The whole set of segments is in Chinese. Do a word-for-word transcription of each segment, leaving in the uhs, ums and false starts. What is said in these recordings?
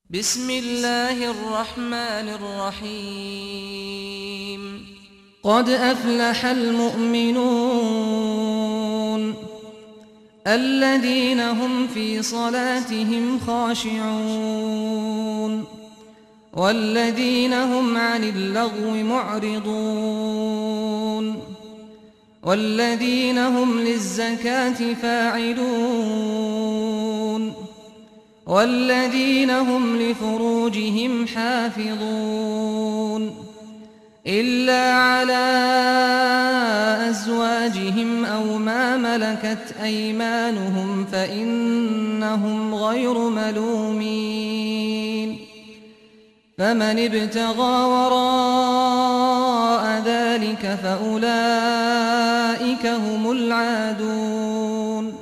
بسم الله الرحمن الرحيم قد أفلح المؤمنون الذين هم في صلاتهم خاشعون والذين هم عن اللغو معرضون والذين هم للزكاة فاعلون والذين هم لفروجهم حافظون إلا على أزواجهم أو ما ملكت أيمانهم فإنهم غير ملومين فمن ابتغى وراء ذلك فأولئك هم العادون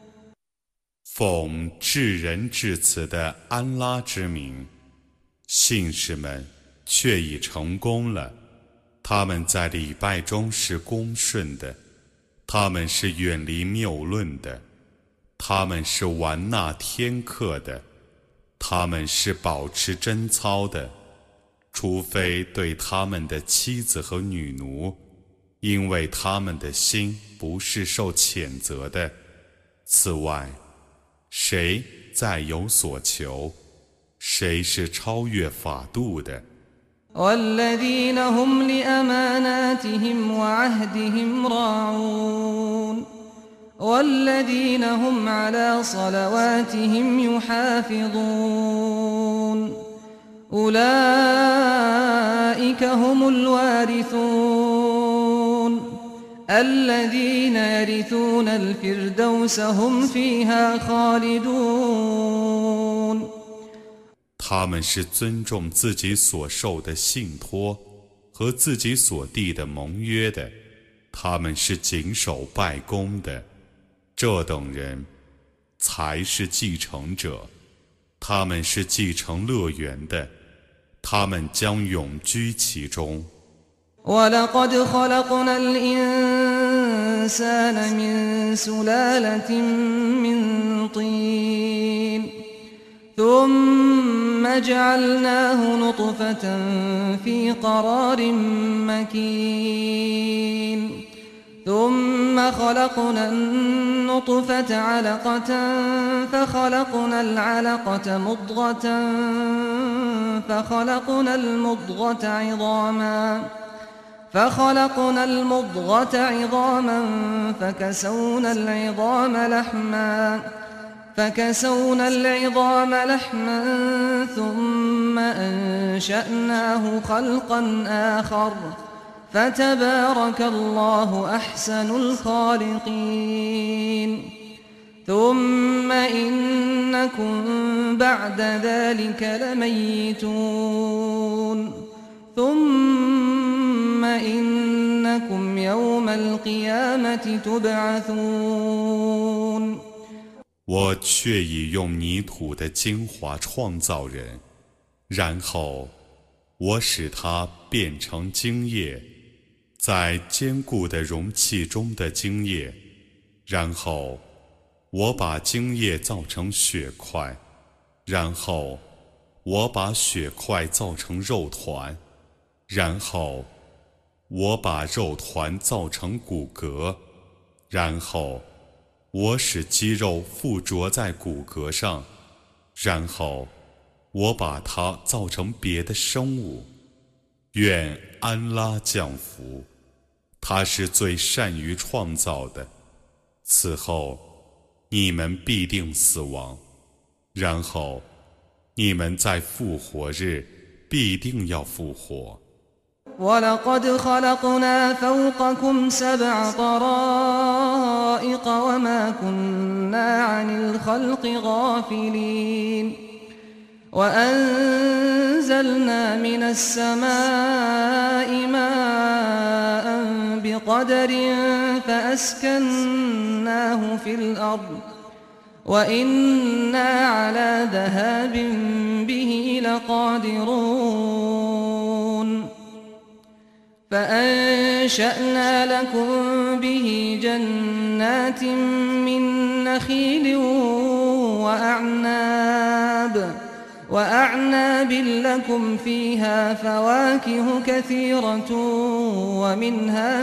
奉至仁至慈的安拉之名，信士们却已成功了。他们在礼拜中是恭顺的，他们是远离谬论的，他们是玩纳天课的，他们是保持贞操的，除非对他们的妻子和女奴，因为他们的心不是受谴责的。此外，谁再有所求，谁是超越法度的。 والذين هم لأماناتهم وعهدهم راعون والذين هم على صلواتهم يحافظون أولئك هم الوارثون الذين يرثون الفردوس هم فيها خالدون 他们是尊重自己所受的信托和自己所缔的盟约的，他们是谨守拜功的，这等人才是继承者，他们是继承乐园的，他们将永居其中。 ولقد خلقنا الإنسان من سلالة من طين ثم جعلناه نطفة في قرار مكين ثم خلقنا النطفة علقة فخلقنا العلقة مضغة فخلقنا المضغة عظاما فخلقنا المضغة عظاما فكسونا العظام لحما فكسونا العظام لحما ثم أنشأناه خلقا آخر فتبارك الله أحسن الخالقين ثم إنكم بعد ذلك لميتون ثم إنكم يوم القيامة تبعثون 我却已用泥土的精华创造人，然后我使它变成精液，在坚固的容器中的精液，然后我把精液造成血块，然后我把血块造成肉团，然后我把肉团造成骨骼，然后我使肌肉附着在骨骼上，然后我把它造成别的生物。愿安拉降福，他是最善于创造的。此后，你们必定死亡，然后你们在复活日必定要复活。 ولقد خلقنا فوقكم سبع طرائق وما كنا عن الخلق غافلين وأنزلنا من السماء ماء بقدر فأسكناه في الأرض وإنا على ذهاب به لقادرون فأنشأنا لكم به جنات من نخيل وأعناب وأعناب لكم فيها فواكه كثيرة ومنها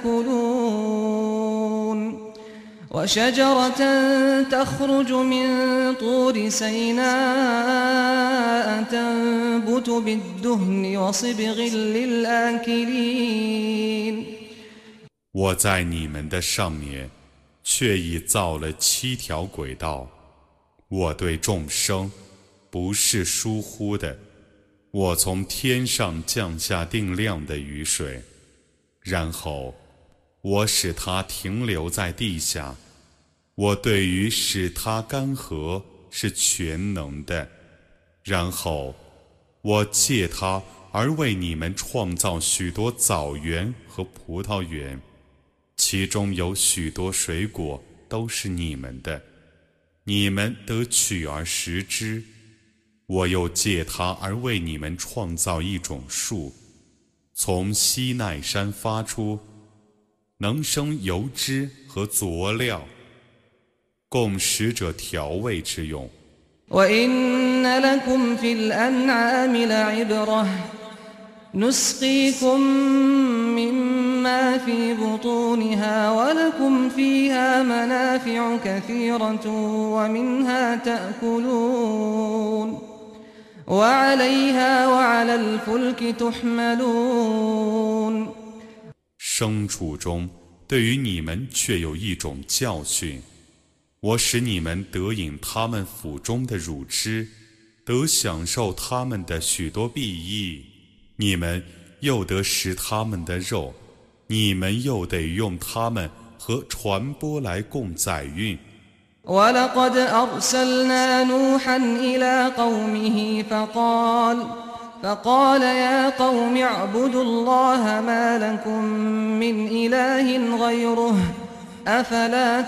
تأكلون وشجرة تخرج من طور سيناء تنبت بالدهن وصبغ للآكلين 我在你们的上面却已造了七条轨道，我对众生不是疏忽的，我从天上降下定量的雨水，然后我使它停留在地下，我对于使它干涸是全能的，然后我借它而为你们创造许多枣园和葡萄园，其中有许多水果都是你们的，你们得取而食之。我又借它而为你们创造一种树，从西奈山发出，能生油脂和佐料，供食者调味之用。 وإن لكم في الأنعام لعبرة نسقيكم مما في بطونها ولكم فيها منافع كثيرة ومنها تأكلون وعليها وعلى الفلك تحملون 牲畜中对于你们却有一种教训，我使你们得饮他们腹中的乳汁，得享受他们的许多裨益，你们又得食他们的肉，你们又得用他们和传播来供载运。 ولقد أرسلنا نوحا إلى قومه فقال فقال يا قوم اعبدوا الله ما لكم من إله غيره أفلا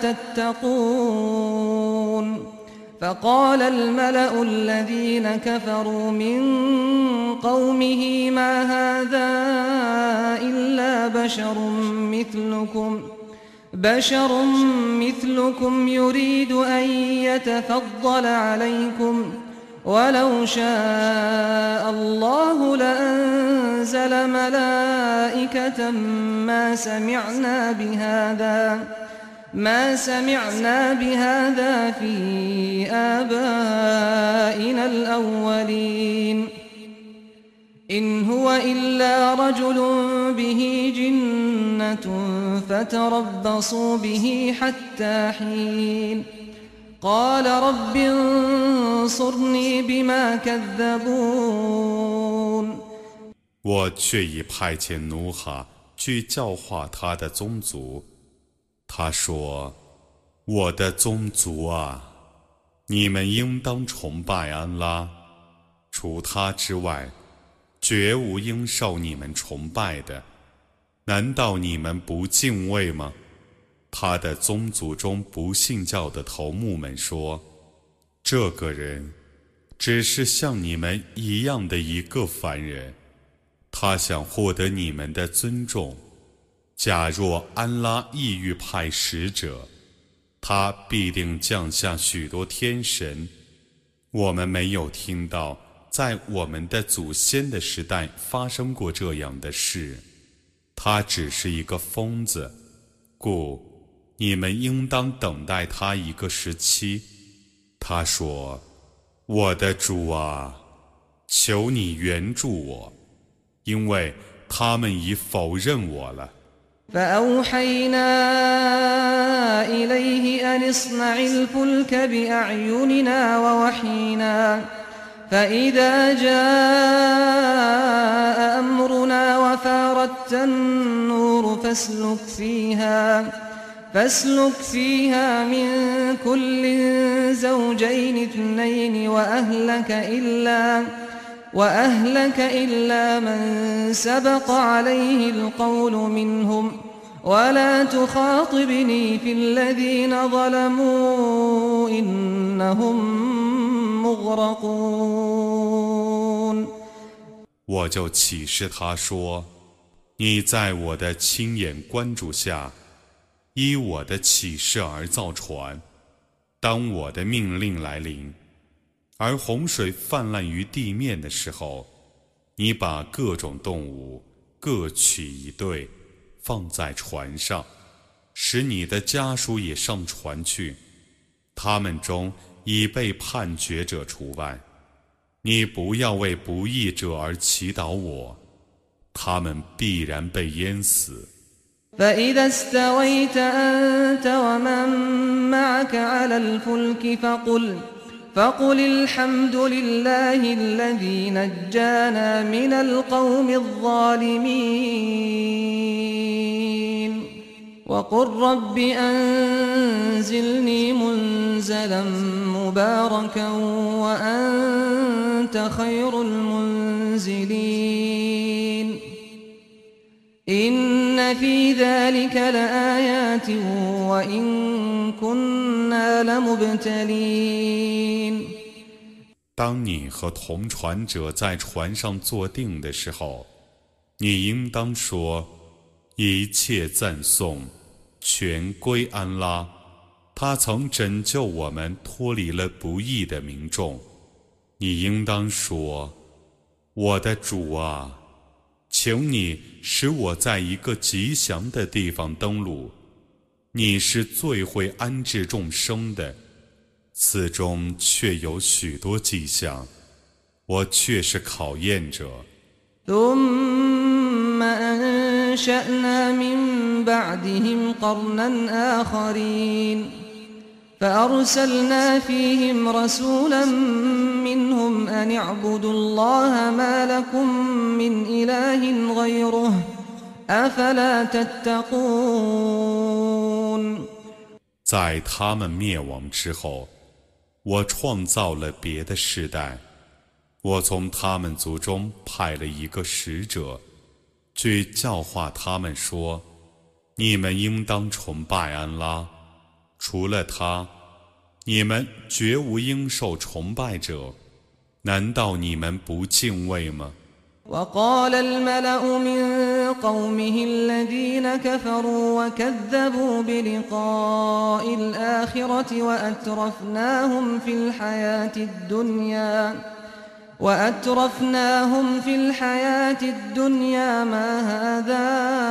تتقون فقال الملأ الذين كفروا من قومه ما هذا إلا بشر مثلكم بشر مثلكم يريد أن يتفضل عليكم ولو شاء الله لأنزل ملائكة ما سمعنا بهذا ما سمعنا بهذا في آبائنا الأولين إن هو إلا رجل به جنة فتربصوا به حتى حين قال رب انصرني بما كذبون 我却已派遣努哈去教化他的宗族。他说：“我的宗族啊，你们应当崇拜安拉，除他之外，绝无应受你们崇拜的。难道你们不敬畏吗？”他的宗族中不信教的头目们说：“这个人只是像你们一样的一个凡人，他想获得你们的尊重。假若安拉意欲派使者，他必定降下许多天神。我们没有听到在我们的祖先的时代发生过这样的事。他只是一个疯子，故你们应当等待他一个时期。”他说：“我的主啊，求你援助我，因为他们已否认我了。” فأوحينا إليه أن اصنع الفلك بأعيننا ووحينا فإذا جاء أمرنا وفاردت النور فاسلك فيها فاسلك فيها من كل زوجين اثنين وأهلك إلا وأهلك إلا من سبق عليه القول منهم ولا تخاطبني في الذين ظلموا إنهم مغرقون 我就启示他说：“你在我的亲眼关注下，依我的启示而造船。当我的命令来临， 而洪水泛滥于地面的时候，你把各种动物各取一对，放在船上，使你的家属也上船去，他们中已被判决者除外。你不要为不义者而祈祷我，他们必然被淹死。 فإذا استويت أنت ومن معك على الفلك فقل فقل الحمد لله الذي نجانا من القوم الظالمين وقل رب أنزلني منزلا مباركا وأنت خير المنزلين إن في ذلك لآيات وإن كنا لمبتلين。 当你和同船者在船上坐定的时候，你应当说：一切赞颂全归安拉，他曾拯救我们脱离了不义的民众。你应当说：我的主啊，请你使我在一个吉祥的地方登陆，你是最会安置众生的，此中却有许多迹象，我却是考验者。 ثم أنشأنا من بعدهم قرنا آخرين فأرسلنا فيهم رسولا منهم أن اعبدوا الله ما لكم من إله غيره أفلا تتقون。 在他们灭亡之后，我创造了别的世代，我从他们族中派了一个使者，去教化他们说：你们应当崇拜安拉，除了他，你们绝无应受崇拜者，难道你们不敬畏吗？ وقال الملأ من قومه الذين كفروا وكذبوا بلقاء الآخرة وأترفناهم في الحياة الدنيا وأترفناهم في الحياة الدنيا ما هذا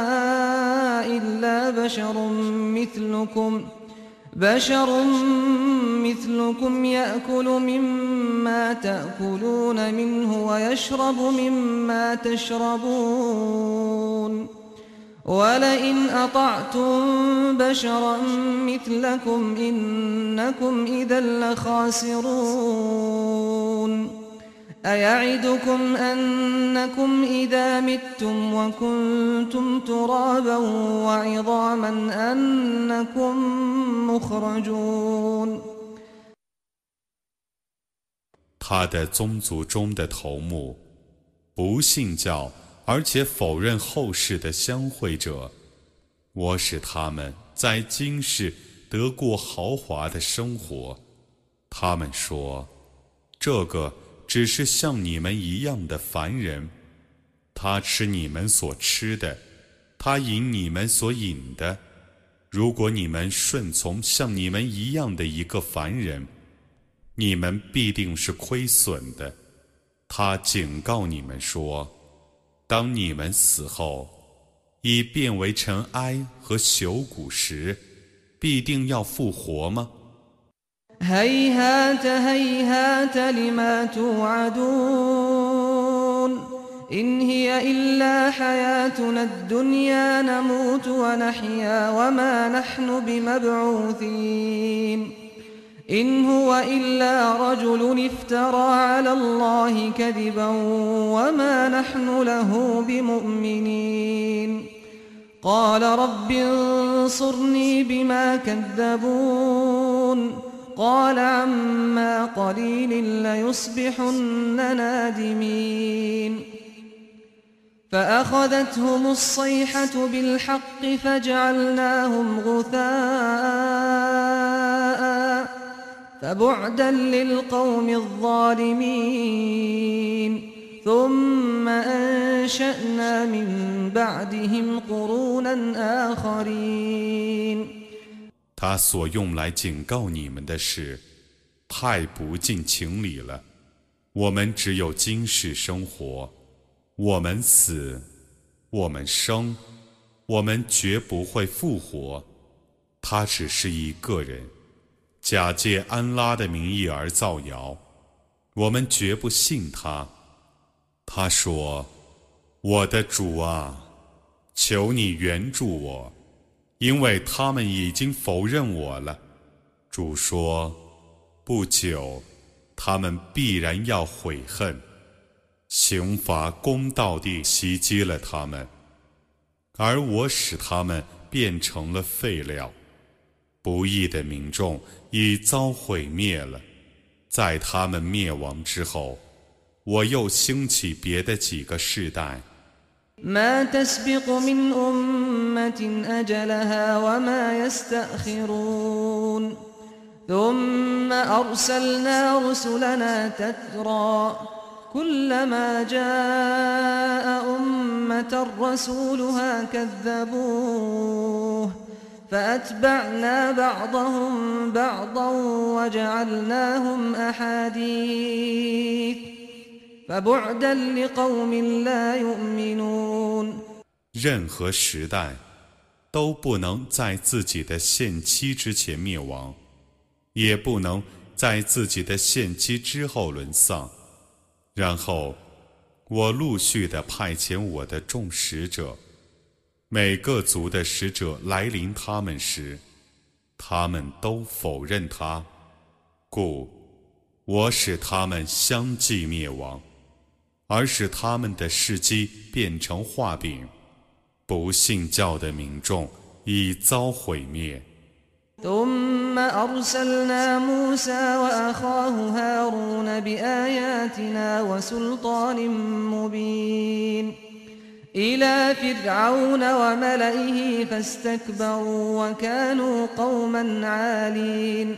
إلا بشر مثلكم بشر مثلكم يأكل مما تأكلون منه ويشرب مما تشربون ولئن أطعتم بشرا مثلكم إنكم إذا لخاسرون أيعدكم أنكم إذا متم وكنتم ترابا وعظاما أنكم مخرجون。 他的宗族中的头目，不信教而且否认后世的相会者，我使他们在今世得过豪华的生活。他们说，这个只是像你们一样的凡人，他吃你们所吃的，他饮你们所饮的。如果你们顺从像你们一样的一个凡人，你们必定是亏损的。他警告你们说，当你们死后，已变为尘埃和朽骨时，必定要复活吗？ هيهات هيهات لما توعدون إن هي إلا حياتنا الدنيا نموت ونحيا وما نحن بمبعوثين إن هو إلا رجل افترى على الله كذبا وما نحن له بمؤمنين قال رب انصرني بما كذبون قال عما قليل ليصبحن نادمين فأخذتهم الصيحة بالحق فجعلناهم غثاء فبعدا للقوم الظالمين ثم أنشأنا من بعدهم قرونا آخرين。 他所用来警告你们的事， 太不近情理了。我们只有今世生活，我们死，我们生，我们绝不会复活。他只是一个人，假借安拉的名义而造谣，我们绝不信他。他说：我的主啊，求你援助我，因为他们已经否认我了。主说：不久他们必然要悔恨，刑罚公道地袭击了他们，而我使他们变成了废料。不义的民众已遭毁灭了，在他们灭亡之后，我又兴起别的几个世代。 ما تسبق من أمة أجلها وما يستأخرون ثم أرسلنا رسلنا تترى كلما جاء أمة رسولها كذبوه فأتبعنا بعضهم بعضا وجعلناهم أحاديث فبعدا لقوم لا يؤمنون 任何时代都不能在自己的限期之前灭亡，也不能在自己的限期之后沦丧。然后我陆续地派遣我的众使者，每个族的使者来临他们时，他们都否认他，故我使他们相继灭亡，而使他们的事迹变成画饼。不信教的民众已遭毁灭。 ثم أرسلنا موسى وأخاه هارون بآياتنا وسلطان مبين إلى فرعون وملئه فاستكبروا وكانوا قوما عالين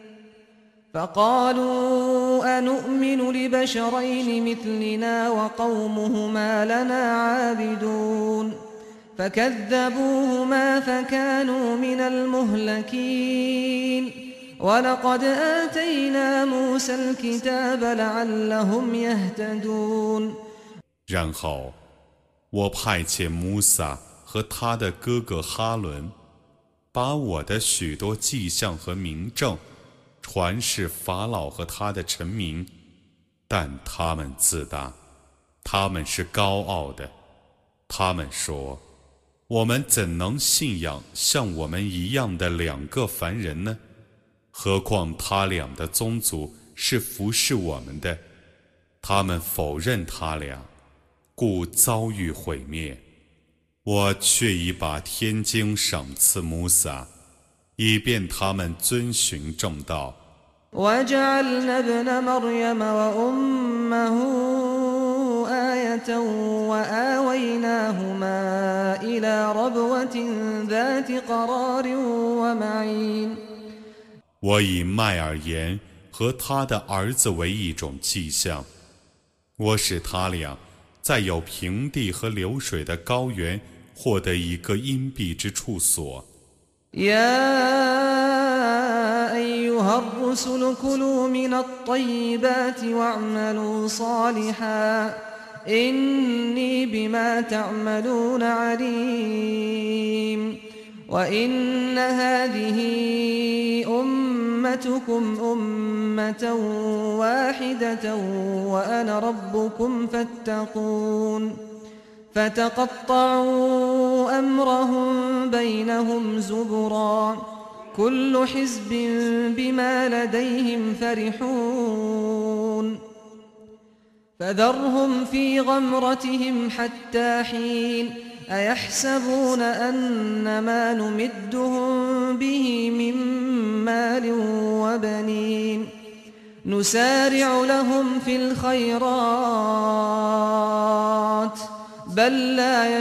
فقالوا أنؤمن لبشرين مثلنا وقومهما لنا عابدون فكذبوهما فكانوا من المهلكين ولقد آتينا موسى الكتاب لعلهم يهتدون 然后我派遣穆萨和他的哥哥哈伦，把我的许多迹象和明证传示法老和他的臣民，但他们自大，他们是高傲的。他们说，我们怎能信仰像我们一样的两个凡人呢？何况他俩的宗族是服侍我们的，他们否认他俩，故遭遇毁灭。我却已把天经赏赐穆萨，以便他们遵循正道。 وجعلنا ابن مريم وأمه آية وآويناهما إلى ربوة ذات قرار ومعين 我以麦尔言和他的儿子为一种迹象，我使他俩在有平地和流水的高原获得一个隐蔽之处所。 يا أيها الرسل كلوا من الطيبات واعملوا صالحا إني بما تعملون عليم وإن هذه أمتكم أمة واحدة وأنا ربكم فاتقون فتقطعوا أمرهم بينهم زبرا كل حزب بما لديهم فرحون فذرهم في غمرتهم حتى حين أيحسبون أن ما نمدهم به من مال وبنين نسارع لهم في الخيرات بل لا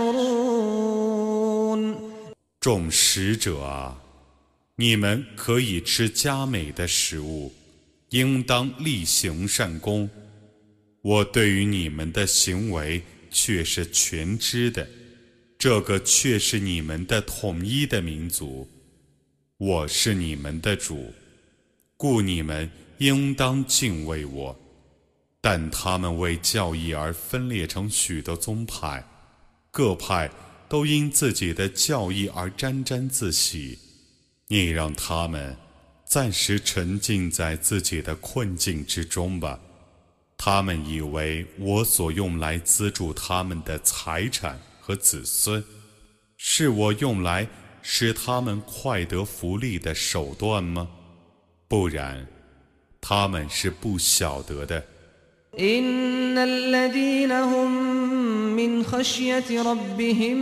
يشعرون 众使者啊，你们可以吃佳美的食物，应当力行善功。我对于你们的行为却是全知的，这个却是你们的统一的民族。我是你们的主，故你们应当敬畏我。但他们为教义而分裂成许多宗派，各派都因自己的教义而沾沾自喜。你让他们暂时沉浸在自己的困境之中吧。他们以为我所用来资助他们的财产和子孙，是我用来使他们快得福利的手段吗？不然，他们是不晓得的。 إن الذين هم من خشية ربهم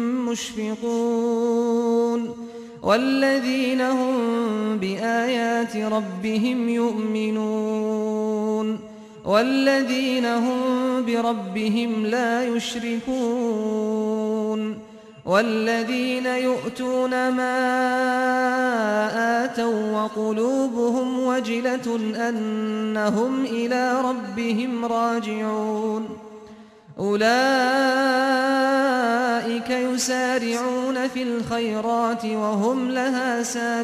مشفقون والذين هم بآيات ربهم يؤمنون والذين هم بربهم لا يشركون والذين يؤتون ما آتوا وقلوبهم وجلة أنهم إلى ربهم راجعون أولئك يسارعون في الخيرات وهم لها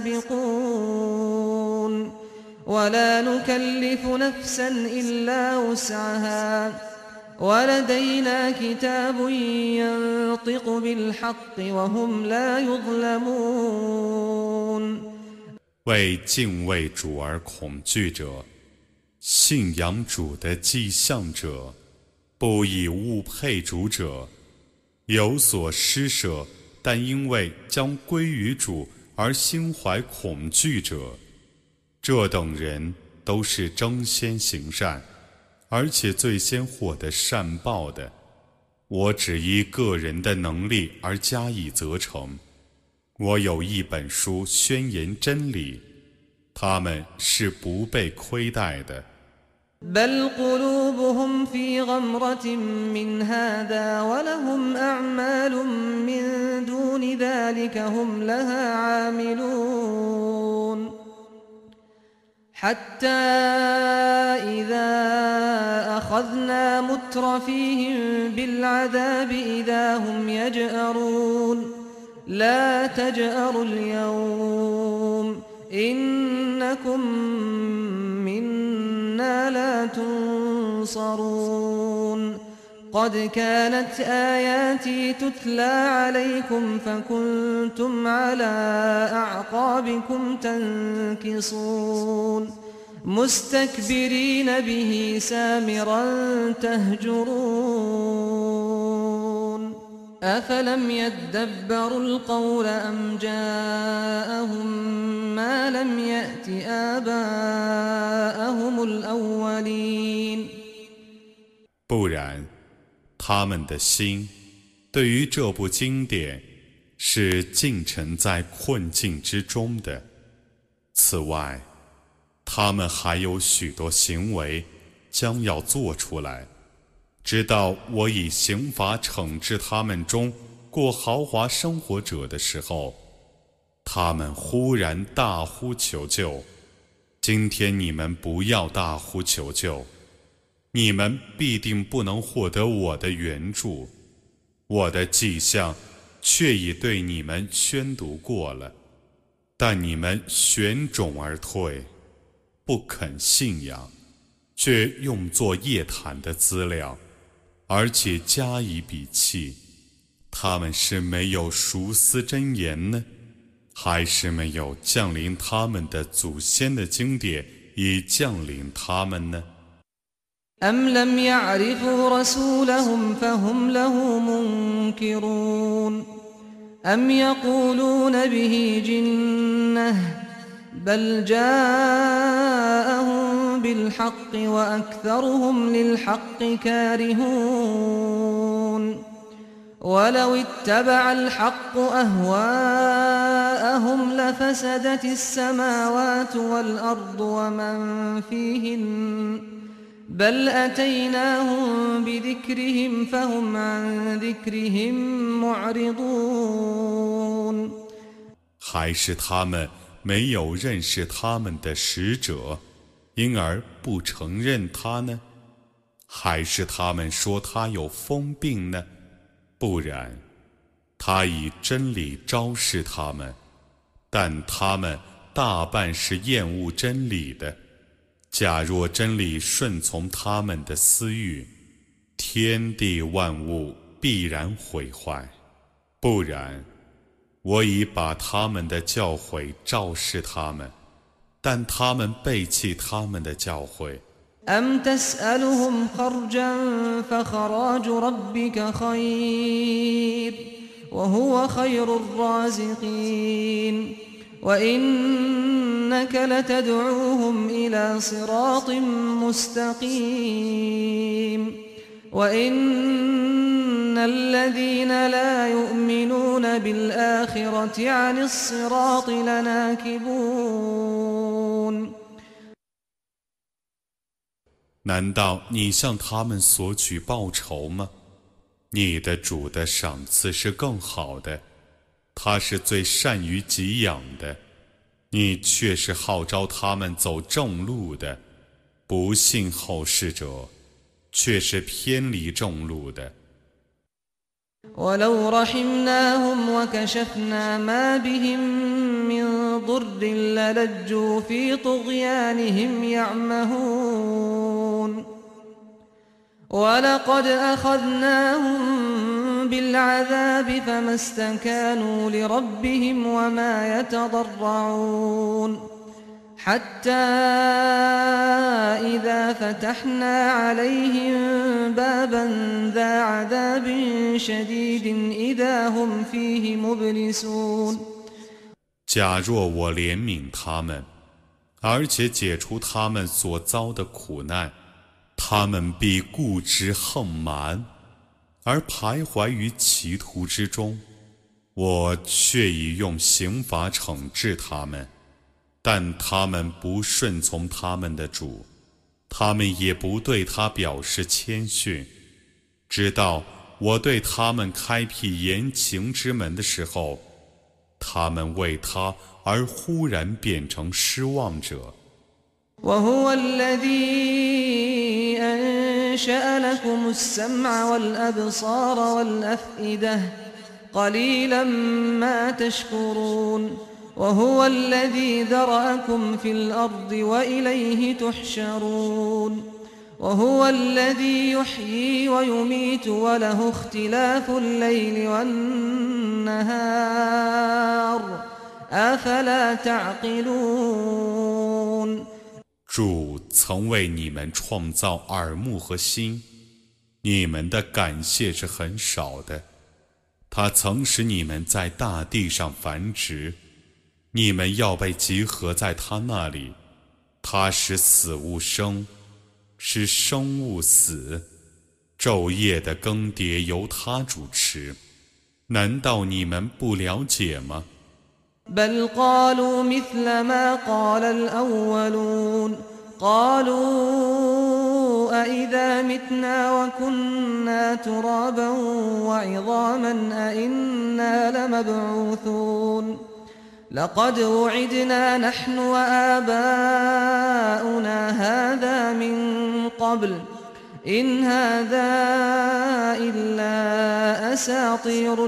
سابقون ولا نكلف نفسا إلا وسعها ولدينا كتاب ينطق بالحق وهم لا يظلمون 为敬畏主而恐惧者，信仰主的迹象者，不以物配主者，有所施舍，但因为将归于主而心怀恐惧者，这等人都是争先行善，而且最先获得善报的。我只依个人的能力而加以责成。我有一本书宣言真理，他们是不被亏待的。 بل قلوبهم في غمرة من هذا ولهم أعمال من دون ذلك هم لها عاملون حتى إذا أخذنا مترفيهم بالعذاب إذا هم يجأرون لا تجأروا اليوم إنكم منا لا تنصرون قد كانت آياتي تتلى عليكم فكنتم على أعقابكم تنكصون مستكبرين به سامرا تهجرون أفلم يدبروا القول أم جاءهم ما لم يأت آباءهم الأولين 不然，他们的心对于这部经典是浸沉在困境之中的。此外，他们还有许多行为将要做出来，直到我以刑罚惩治他们中过豪华生活者的时候，他们忽然大呼求救。今天你们不要大呼求救，你们必定不能获得我的援助。我的迹象却已对你们宣读过了，但你们悬踵而退，不肯信仰，却用作夜谈的资料，而且加以鄙弃。他们是没有熟思真言呢，还是没有降临他们的祖先的经典已降临他们呢 أم لم يعرفوا رسولهم فهم له منكرون أم يقولون به جنة بل جاءهم بالحق وأكثرهم للحق كارهون ولو اتبع الحق أهواءهم لفسدت السماوات والأرض ومن فيهن بل أتيناهم بذكرهم فهم عن ذكرهم معرضون 还是他们没有认识他们的使者，因而不承认他呢？还是他们说他有疯病呢？不然，他以真理昭示他们，但他们大半是厌恶真理的。 假若真理顺从他们的私欲，天地万物必然毁坏；不然，我已把他们的教诲昭示他们，但他们背弃他们的教诲。 أم تسألهم خرجا فخراج ربك خير وهو خير الرازقين وإنك لتدعوهم إلى صراط مستقيم وإن الذين لا يؤمنون بالآخرة عن الصراط لناكبون 难道你向他们索取报酬吗？你的主的赏赐是更好的，他是最善于给养的。你却是号召他们走正路的，不信后世者却是偏离正路的。 ولو رحمناهم وكشفنا ما بهم من ضر للجوا في طغيانهم يعمهون ولقد أخذناهم بالعذاب فما استكانوا لربهم وما يتضرعون حتى إذا فتحنا عليهم بابا ذا عذاب شديد إذا هم فيه مبلسون 假若我怜悯他们，而且解除他们所遭的苦难，他们必固执横蛮，而徘徊于歧途之中。我却已用刑罚惩治他们。但他们不顺从他们的主，他们也不对他表示谦逊，直到我对他们开辟言情之门的时候，他们为他而忽然变成失望者。 وهو الذي أنشأ لكم السمع والأبصار والأفئدة قليلا ما تشكرون وهو الذي ذرأكم في الأرض وإليه تحشرون وهو الذي يحيي ويميت وله اختلاف الليل والنهار أفلا تعقلون 主曾为你们创造耳目和心，你们的感谢是很少的。他曾使你们在大地上繁殖，你们要被集合在他那里。他使死物生，使生物死，昼夜的更迭由他主持。难道你们不了解吗？ بل قالوا مثل ما قال الأولون قالوا أإذا متنا وكنا ترابا وعظاما أإنا لمبعوثون لقد وعدنا نحن وآباؤنا هذا من قبل إن هذا إلا أساطير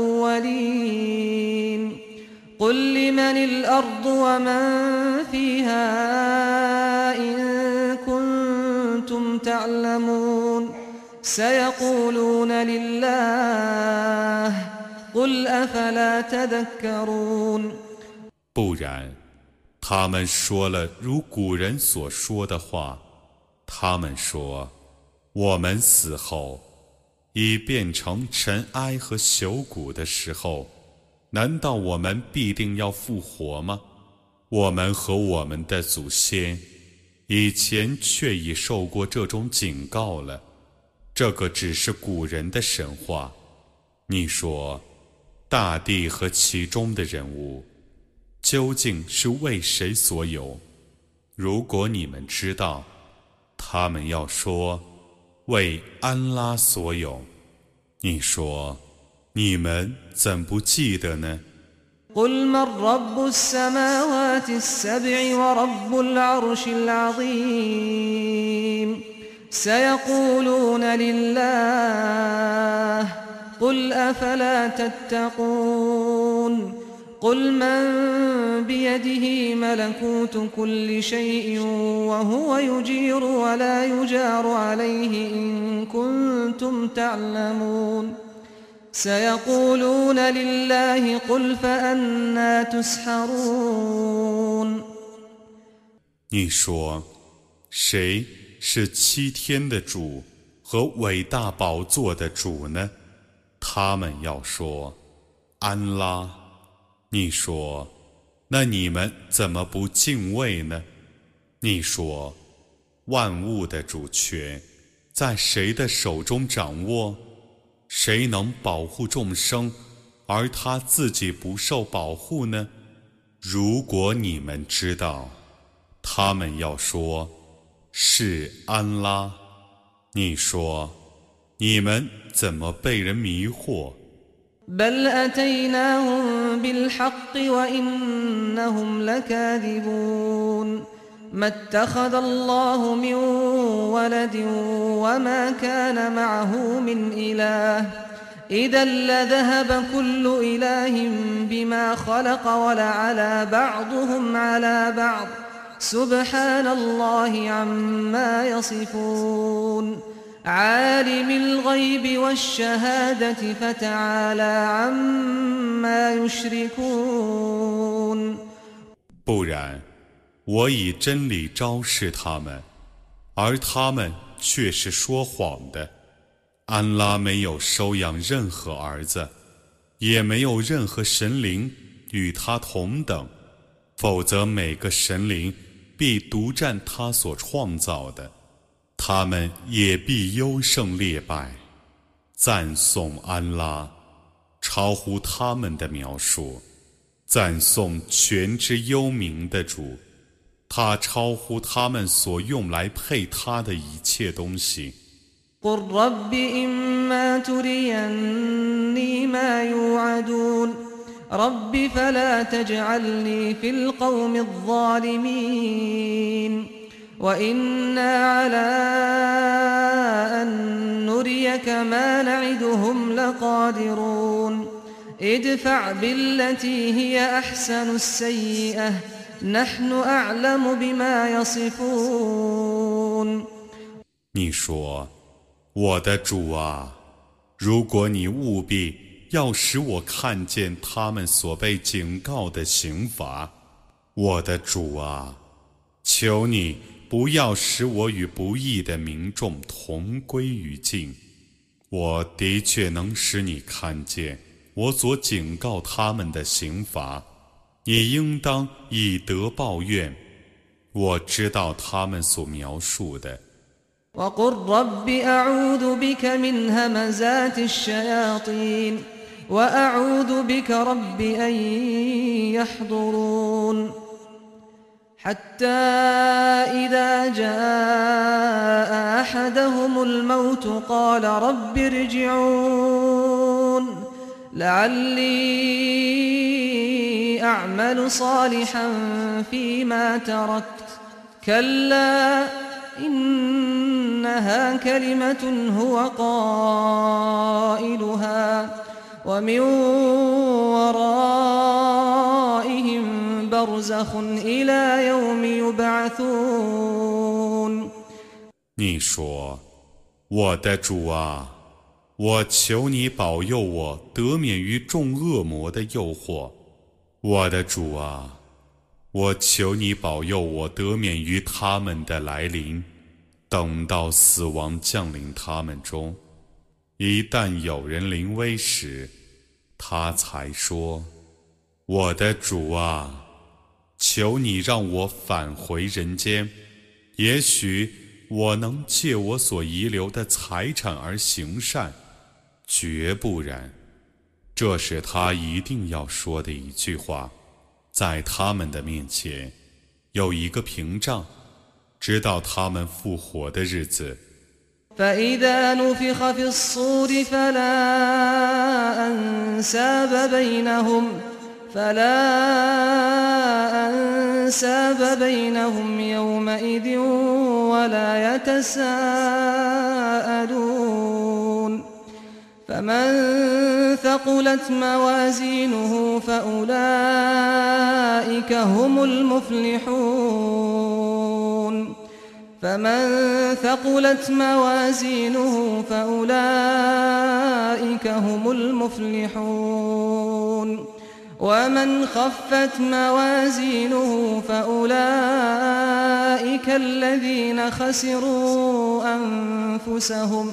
الأولين قل لمن الأرض ومن فيها إن كنتم تعلمون سيقولون لله قل أفلا تذكرون 不然，他们说了如古人所说的话。他们说，我们死后已变成尘埃和朽骨的时候，难道我们必定要复活吗？我们和我们的祖先以前却已受过这种警告了，这个只是古人的神话。你说，大地和其中的人物究竟是为谁所有？如果你们知道，他们要说为安拉所有。你说，你们怎不记得呢？ قل من رب السماوات السبع ورب العرش العظيم سيقولون لله قل أفلا تتقون قل من بيده ملكوت كل شيء وهو يجير ولا يجار عليه إن كنتم تعلمون سيقولون لله قل فأنى تسحرون 你说，谁是七天的主和伟大宝座的主呢？他们要说，安拉。你说，那你们怎么不敬畏呢？你说，万物的主权在谁的手中掌握？谁能保护众生，而他自己不受保护呢？如果你们知道，他们要说，是安拉。你说，你们怎么被人迷惑 بل أتيناهم بالحق وإنهم لكاذبون ما اتخذ الله من ولد وما كان معه من إله إذا لذهب كل إله بما خلق ولعلى بعضهم على بعض سبحان الله عما يصفون عالم الغيب والشهادة فتعالى عما يشركون 不然，我以真理昭示他们，而他们却是说谎的。安拉没有收养任何儿子，也没有任何神灵与他同等，否则每个神灵必独占他所创造的。他们也必优胜劣败，赞颂安拉，超乎他们的描述，赞颂全知幽冥的主，他超乎他们所用来配他的一切东西。 قل رب إما تريني ما يوعدون رب فلا تجعلني في القوم الظالمين وإنا على أن نريك ما نعدهم لقادرون ادفع بالتي هي أحسن السيئة نحن أعلم بما يصفون 你说，我的主啊，如果你务必要使我看见他们所被警告的刑罚，我的主啊，求你不要使我与不义的民众同归于尽。我的确能使你看见我所警告他们的刑罚，你应当以德报怨。我知道他们所描述的。 وقل رب أعوذ بك من همزات الشياطين وأعوذ بك رب أن يحضرون حتى إذا جاء أحدهم الموت قال رب ارجعون لعلي أعمل صالحا فيما تركت كلا إنها كلمة هو قائلها ومن ورائهم برزخ إلى يوم يبعثون 你说，我的主啊，我求你保佑我得免于众恶魔的诱惑。我的主啊，我求你保佑我得免于他们的来临，等到死亡降临他们中。一旦有人临危时，他才说，我的主啊，求你让我返回人间，也许我能借我所遗留的财产而行善，绝不然。这是他一定要说的一句话。在他们的面前有一个屏障，直到他们复活的日子。 فإذا نفخ في الصور فلا أنساب بينهم فلا أنساب بينهم يومئذ ولا يتساءلون فمن ثقلت موازينه فأولئك هم المفلحون فمن ثقلت موازينه فأولئك هم المفلحون ومن خفت موازينه فأولئك الذين خسروا أنفسهم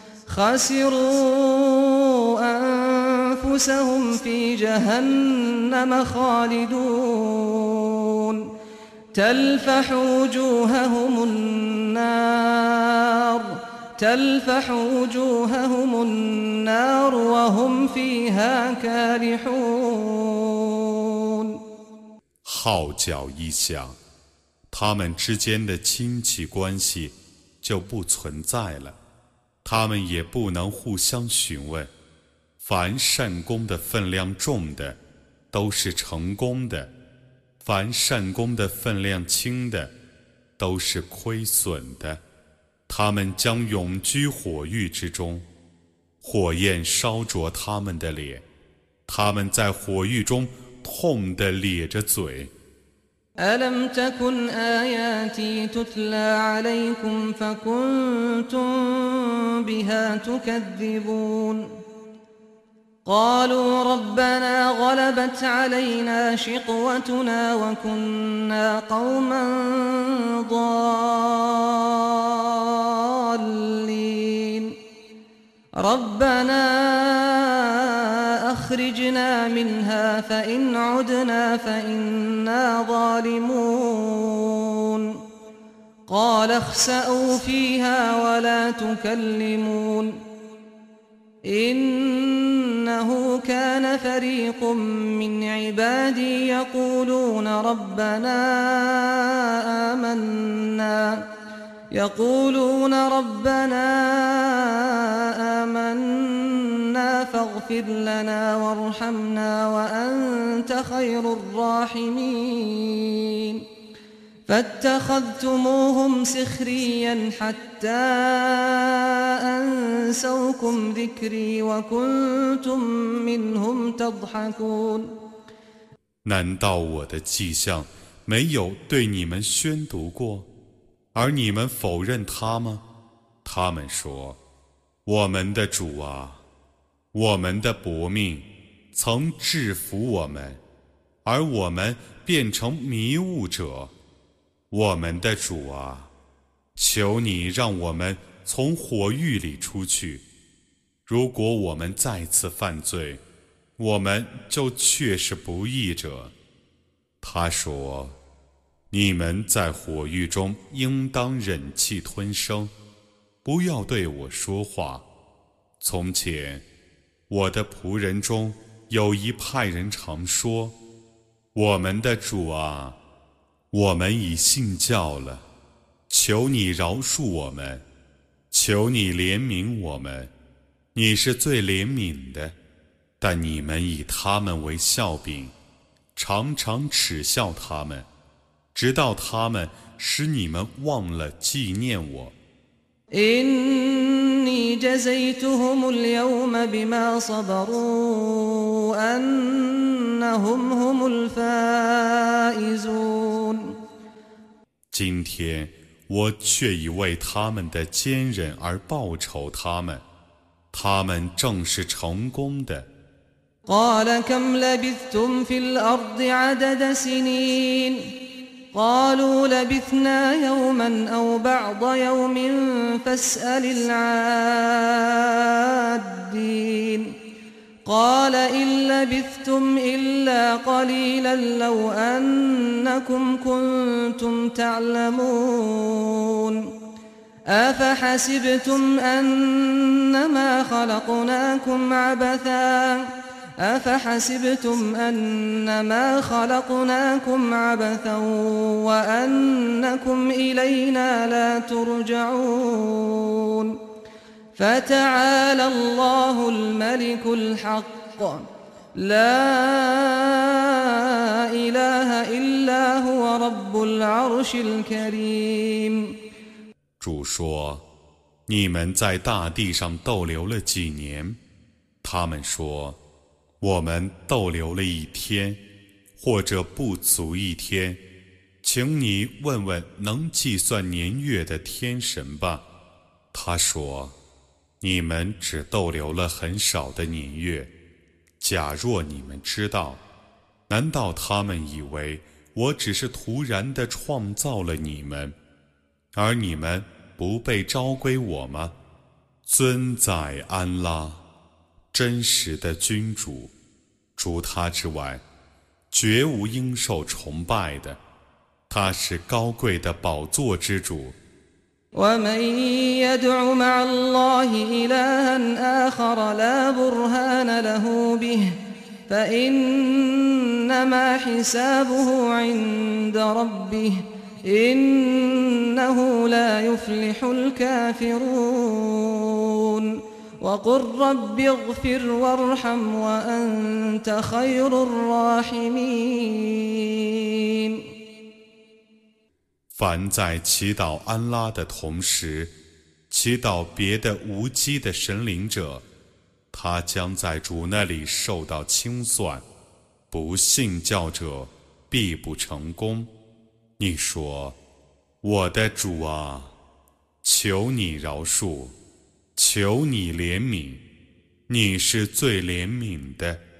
خسروا أنفسهم في جهنم خالدون تلفح وجوههم النار تلفح وجوههم النار وهم فيها كالحون 号角一响，他们之间的亲戚关系就不存在了，他们也不能互相询问。凡善功的分量重的，都是成功的；凡善功的分量轻的，都是亏损的。他们将永居火狱之中，火焰烧灼他们的脸，他们在火狱中痛地咧着嘴。 ألم تكن آياتي تتلى عليكم فكنتم بها تكذبون قالوا ربنا غلبت علينا شقوتنا وكنا قوما ضالين ربنا أخرجنا منها فإن عدنا فإنا ظالمون قال اخسأوا فيها ولا تكلمون إنه كان فريق من عبادي يقولون ربنا آمنا يقولون ربنا آمنا فاغفر لنا وارحمنا وأنت خير الراحمين فاتخذتموهم سخريا حتى أنسوكم ذكري وكنتم منهم تضحكون 难道我的迹象没有对你们宣读过，而你们否认它吗？他们说：我们的主啊，我们的薄命曾制服我们，而我们变成迷雾者。我们的主啊，求你让我们从火狱里出去。如果我们再次犯罪，我们就确是不义者。他说：你们在火狱中应当忍气吞声，不要对我说话。从前，我的仆人中有一派人常说：我们的主啊，我们已信教了，求你饶恕我们，求你怜悯我们，你是最怜悯的。但你们以他们为笑柄，常常耻笑他们，直到他们使你们忘了纪念我。 إني جزيتهم اليوم بما صبروا أنهم هم الفائزون 今天我却已为他们的坚忍而报酬他们，他们正是成功的。 قال كم لبثتم في الأرض عدد سنين قالوا لبثنا يوما أو بعض يوم فاسأل العادين قال إن لبثتم إلا قليلا لو أنكم كنتم تعلمون أفحسبتم أنما خلقناكم عبثا أفحسبتم أنما خلقناكم عبثا وأنكم إلينا لا ترجعون فتعالى الله الملك الحق لا إله إلا هو رب العرش الكريم 主说：你们在大地上逗留了几年， 他们说，我们逗留了一天，或者不足一天，请你问问能计算年月的天神吧。他说，你们只逗留了很少的年月。假若你们知道，难道他们以为我只是突然地创造了你们，而你们不被召归我吗？尊在安拉，真实的君主，除他之外，绝无应受崇拜的。他是高贵的宝座之主。 ومن يدع مع الله إلها آخر لا برهان له به فإنما حسابه عند ربه إنه لا يفلح الكافرون وقل رب اغفر وارحم وأنت خير الراحمين。 凡在祈祷安拉的同时，祈祷别的无基的神灵者，他将在主那里受到清算。不信教者必不成功。你说，我的主啊，求你饶恕，求你怜悯，你是最怜悯的。